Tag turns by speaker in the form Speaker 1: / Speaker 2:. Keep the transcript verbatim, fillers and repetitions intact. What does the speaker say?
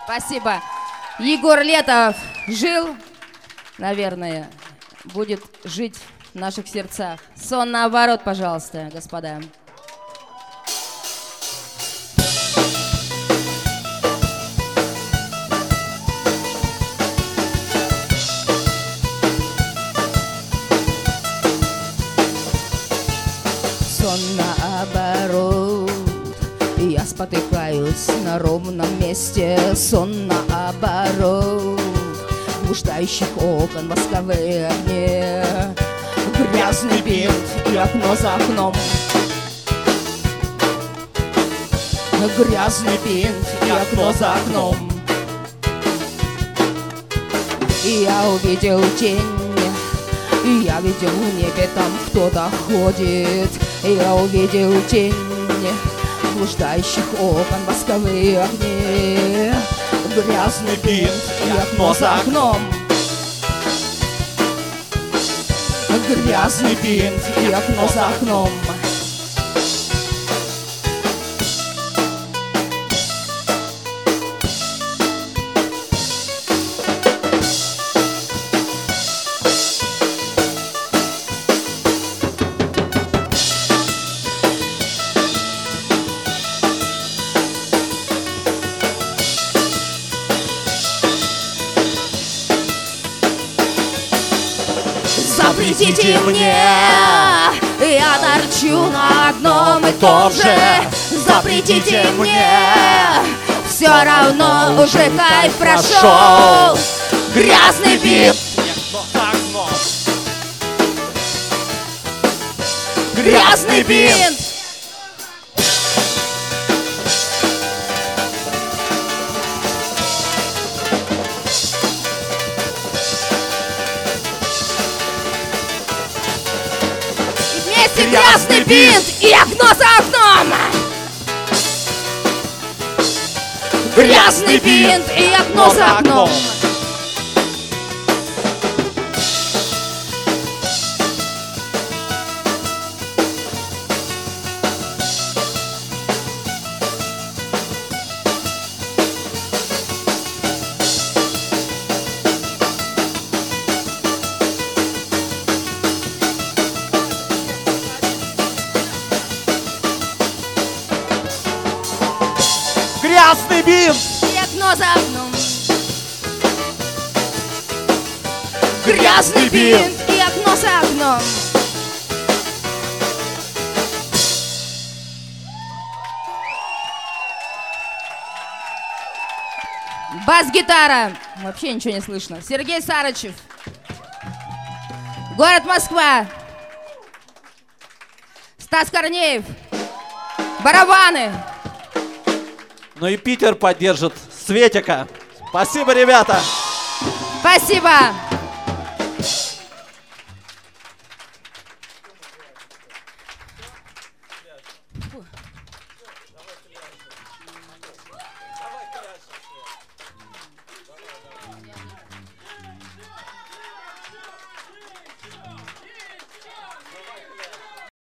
Speaker 1: Спасибо. Егор Летов жил, наверное, будет жить в наших сердцах. Сон наоборот, пожалуйста, господа. Сон наоборот, я спотыкаюсь на ровном месте. Сон наоборот, блуждающих окон восковые огни, грязный бинт и окно за окном. Грязный бинт и окно за окном. И я увидел тень, и я видел в небе там кто-то ходит. И я увидел тень, блуждающих окон восковые огни, грязный бинт и окно за окном. Грязный бинт и окно за окном. Запретите мне, я торчу на одном и том же. Запретите мне, все равно уже кайф прошел. Грязный бинт, грязный бинт. Грязный бинт и окно за окном. Грязный бинт и окно за окном.
Speaker 2: Грязный бинт
Speaker 1: и окно за окном. Грязный бинт и окно за окном. Бас-гитара. Вообще ничего не слышно. Сергей Сарычев. Город Москва. Стас Корнеев. Барабаны.
Speaker 2: Ну и Питер поддержит Светика. Спасибо, ребята.
Speaker 1: Спасибо.